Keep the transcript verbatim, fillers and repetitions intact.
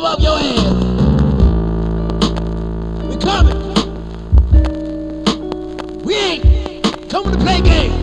whatever up your ass. We coming. We ain't coming to play games.